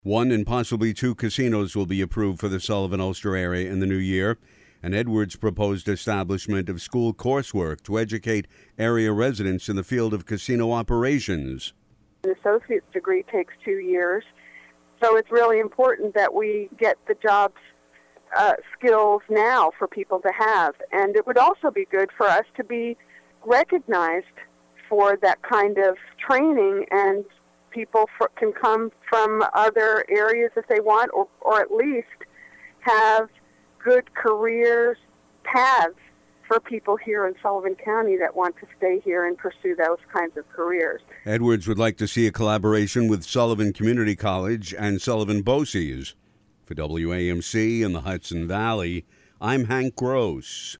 One and possibly two casinos will be approved for the Sullivan-Ulster area in the new year, and Edwards proposed establishment of school coursework to educate area residents in the field of casino operations. An associate's degree takes 2 years, so it's really important that we get the jobs skills now for people to have. And it would also be good for us to be recognized for that kind of training, and people can come from other areas if they want, or at least have good career paths for people here in Sullivan County that want to stay here and pursue those kinds of careers. Edwards would like to see a collaboration with Sullivan Community College and Sullivan BOCES. For WAMC in the Hudson Valley, I'm Hank Gross.